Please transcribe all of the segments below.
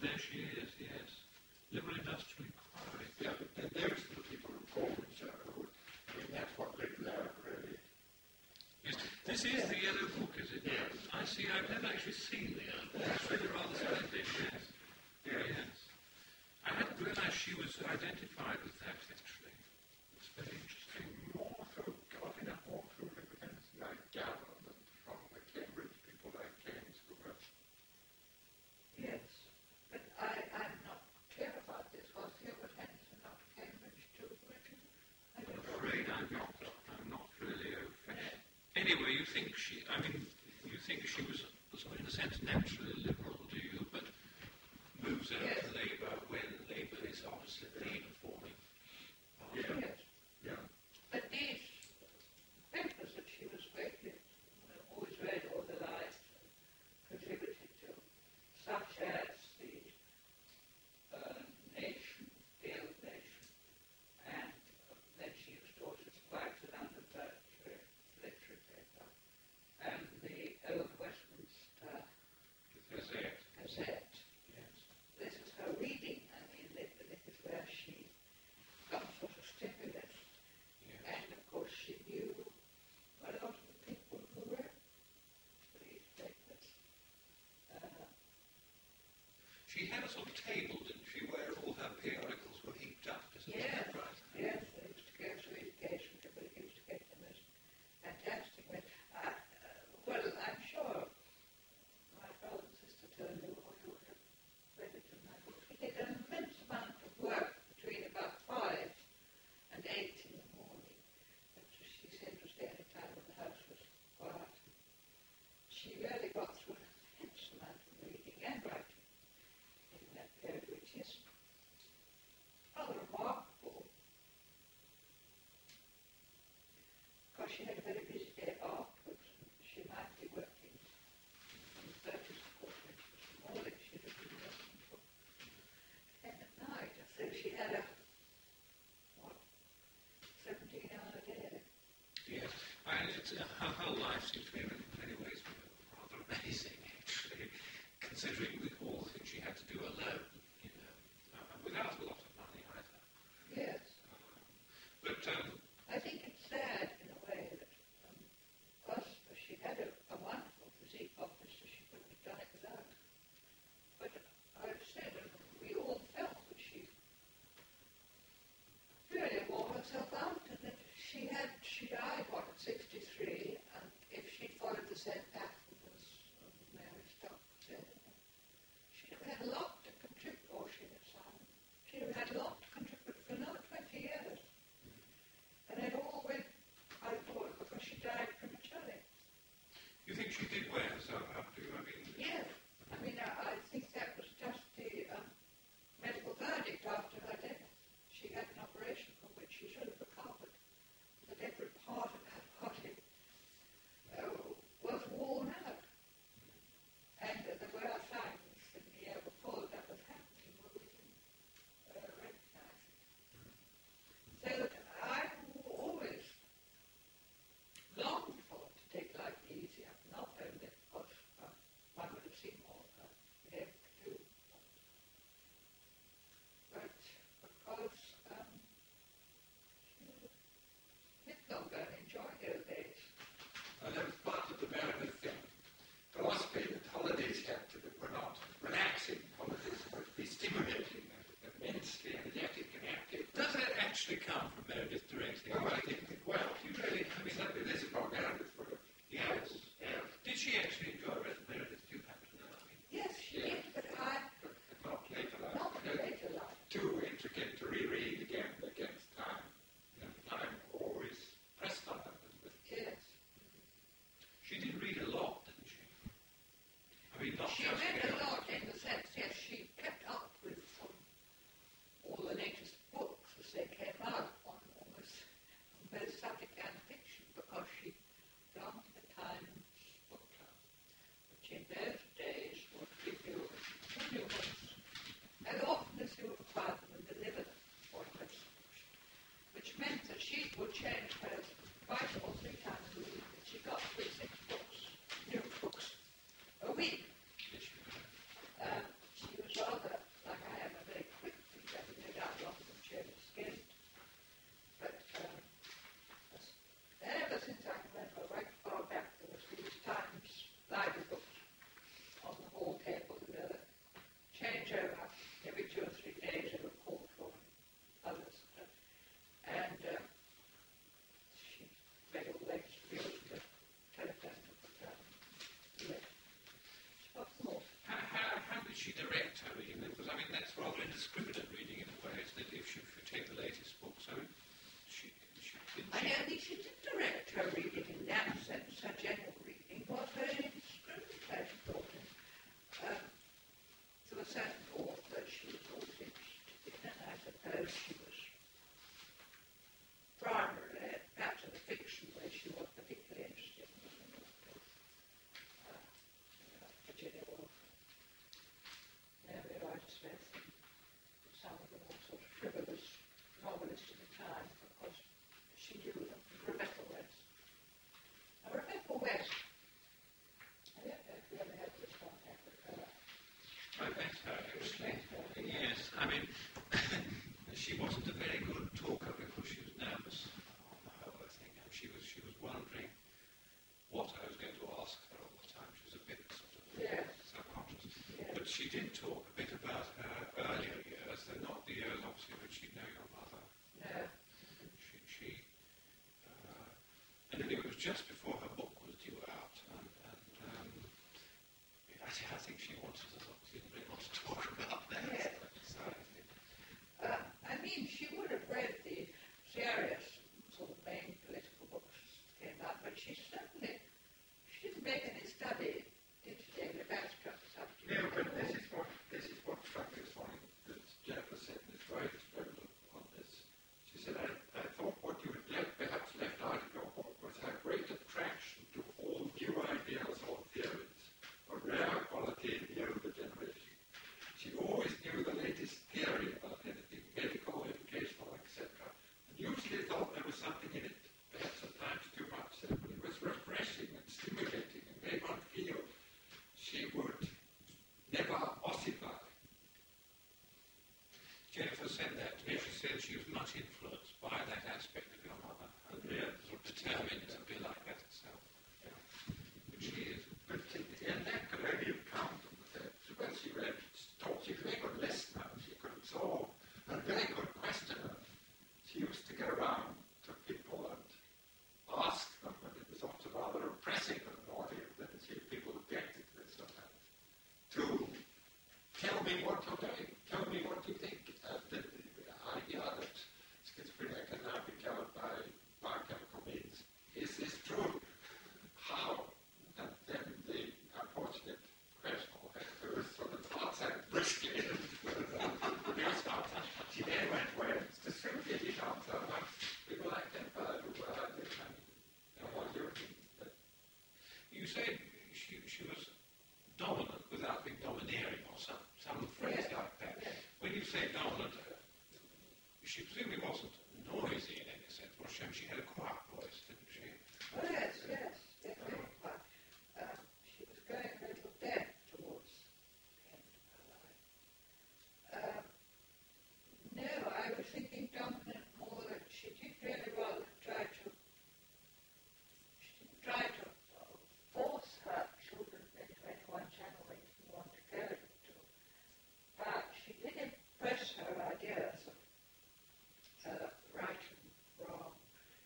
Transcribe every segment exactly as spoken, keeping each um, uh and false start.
there she is, yes. Liberal Industrial Inquiry. Yeah, but then there's the people who call themselves. I mean, that's what they learn, really. Yes. This is the Yellow Book, is it? Yes. I see. I've never actually seen the Yellow Book. It's really rather splendid, yes. Yes. Yes. I hadn't realised she was identified with that, actually. It's very interesting. More so, got enough more through evidence like government from the Cambridge people like James who were. Yes, but I, I'm not clear about this. Was Hubert Henson not Cambridge too, Richard? I I'm don't know. afraid I'm not. I'm not really au fait. Anyway, you think she, I mean, you think she was, was in a sense, naturally liberal, do you? But moves out Yes. to Labour when Labour is obviously the reforming party. Yeah. Yes. Yeah. But these papers that she was greatly always read all her life contributed to, such as the uh, Nation, the Old Nation, and uh, then she used to also supply to London Poetry Literary Paper, and the Old Westminster Gazette. Gazette. Yes. This is her reading. I mean, this, this is where she got sort of stimulus. Yes. And of course, she knew a lot of the people who read these papers. Uh, She had a sort of table, didn't she, where all her periodicals were heaped up, isn't yes, that right? yes, they used to go to education, but they used to get them as fantastic. But, uh, uh, well, I'm sure my brother and sister told you what you would have read it in my book. He did an immense amount of work between about five and eight in the morning. But she said it was the only time when the house was quiet. She really got through an immense amount of reading and writing in that period, which was that author she was always interested in, and I suppose she was primarily, perhaps in the fiction where she was particularly interested in uh, Virginia Woolf, Mary Rider Smith, and some of the more sort of frivolous novelists of the time, because she knew them. Rebecca West. Now, Rebecca West, I don't know if you ever had this contact with her. I met her, actually. Yes, I mean, she wasn't a very good talker because she was nervous on the whole, I think. And she was, she was wondering what I was going to ask her all the time. She was a bit sort of Yes. self-conscious. Yes. But she did talk a bit about her earlier years. They're not the years, obviously, when she'd know your mother. No. She, she uh, and it was just before her book was due out. And, and um, I, I think she wanted to, she didn't really want to talk about that. Yes. So I think, Uh, I mean, she would have read the serious sort of main political books that came out, but she certainly, she didn't make any study, did she, David, about subject? Yeah, but this is what this is what struck me this morning that Jennifer said in this right experiment on this. She said, I, I thought what you had left, perhaps left out of your book was her great attraction to all new ideas or theories, a rare quality in the older generation. She always knew the latest theory about anything medical, educational, et cetera, and usually thought there was something in it, perhaps at times too much, so, but it was refreshing and stimulating and made one feel she would never ossify. Jennifer said that to me. She said she was much influenced by that aspect of your mother and Yes. sort of determined to be like that herself. Yeah. Which she is. But and that could only have come from the fact that when she read, taught, she was a very good listener, she could absorb, and a very good questioner. She used to get around to people and ask them, and it was often rather oppressive and naughty than see people objected to this sometimes, to tell me what you're doing, tell me what you think. Uh, the, the idea that schizophrenia can now be cured by biochemical means, is this true? How? And then the unfortunate question who was sort of outside briskly produced answer. She then went, well, it's the Swedish answer amongst people like Temper who were like this kind of what do you think? But You said she, she was dominant without being domineering or some, some phrase Yeah. like that. Yeah. When you say dominant, uh, she presumably wasn't noisy in any sense, was she? I mean, she had a quiet voice, didn't she? Oh, yes, yes, yes, very quite. Um, she was going a little deaf towards the end of her life. Um, no, I was thinking dominant more that she did really rather try to, she didn't try to uh, force her children into any one channel they didn't want to go into. But she did impress her ideas of uh, right and wrong,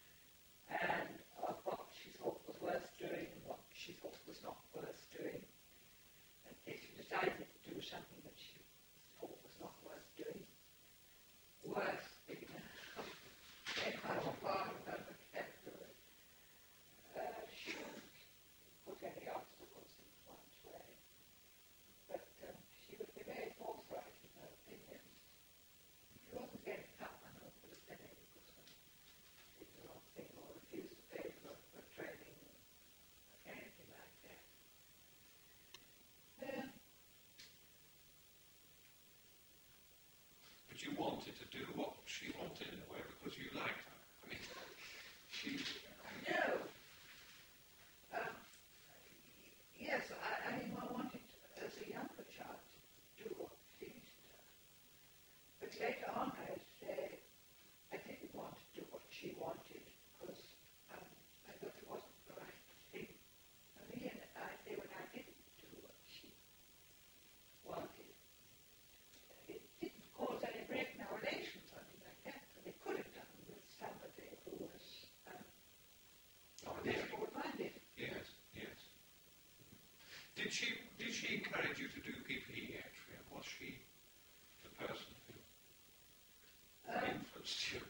and of what she thought was worth doing and what she thought was not worth doing. And if she decided to do something that she thought was not worth doing, worth being a kind of part of her vocabulary, uh, she wouldn't put any obstacles in one's way. But um, she would be very forthright in her opinions. She wasn't going to cut one off with a penny because um, did the wrong thing or refused to pay for, for training or anything like that. Um, But you wanted to do what she wanted in a way because you liked her. I mean, she. no. Um, yes, I, I mean, I wanted as a younger child to do what pleased her. But later on, I say I didn't want to do what she wanted because um, I thought it wasn't the right thing for me. And I say when I didn't do what she wanted, it didn't cause any break in our relations or anything like that. But it could have done with somebody who was um, difficult-minded. Yes, yes. Did she did she encourage you to do P P E actually? And was she the person who Um, influenced you?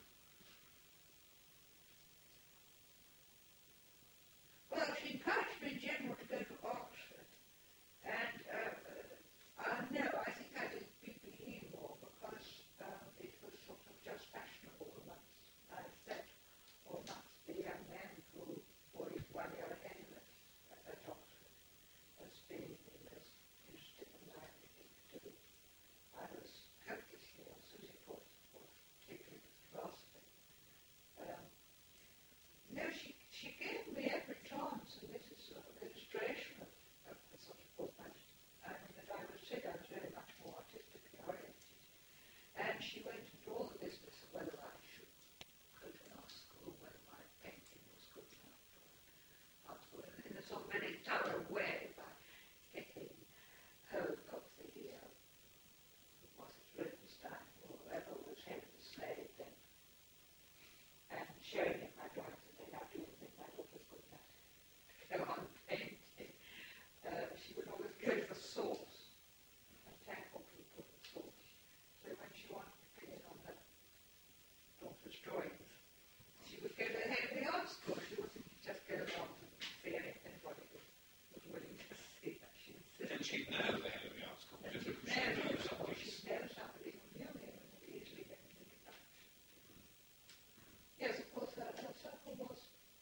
Well, she encouraged me in general to go to Oxford. And, uh, uh, no, I think I go on painting. Uh, she would always go for source and tackle people at source. So when she wanted to paint on her daughter's drawings, she would go to the head of the art school. She wasn't just go along and see if anybody was, was willing to see that. She insisted. And she'd know the head of the art school, just because she Never, knows somebody. she'd know somebody who knew him and would easily get him to get back. Yes, of course, her, her circle was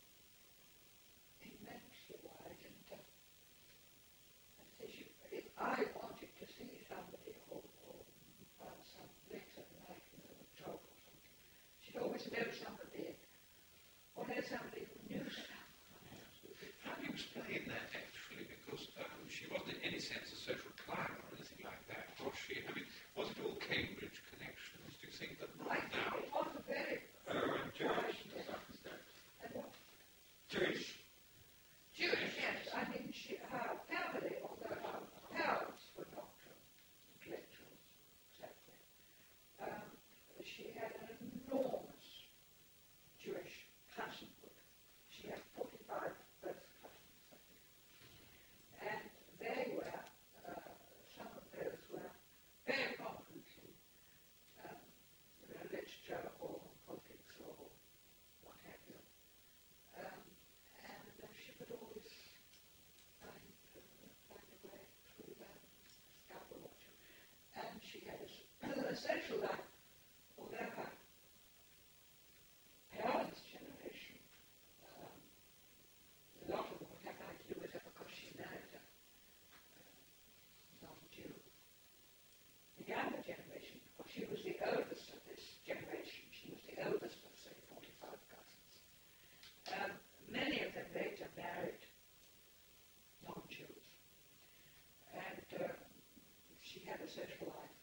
immensely wide, and uh, and so she, if I wanted to see somebody or, or uh, some letter like you know, a job or something, she'd always know somebody, or know somebody who knew someone. How do you explain that, actually? Because um, she wasn't in any sense a social climber or anything like that, was she? I mean, was it all Cambridge connections? Do you think that I right think now? it was a very Oh, and Jewish to some extent. and what Jewish. Jewish, yes. I mean, she, her family, although her parents were not um, intellectuals, exactly, um, she had an enormous Jewish cousinhood. She had forty-five first cousins, I think. And they were, uh, some of those were very competently um, literature or politics or what have you. Um, and uh, she would always find, uh, find a way through that, discover what she. And she had a, s- a social life, although her parents' generation, um, a lot of them would have nothing to do with her because she married a uh, non-Jew. The younger generation, because she was the oldest of this generation, she was the oldest of, say, forty-five cousins. Um, many of them later married non-Jews, and um, she had a social life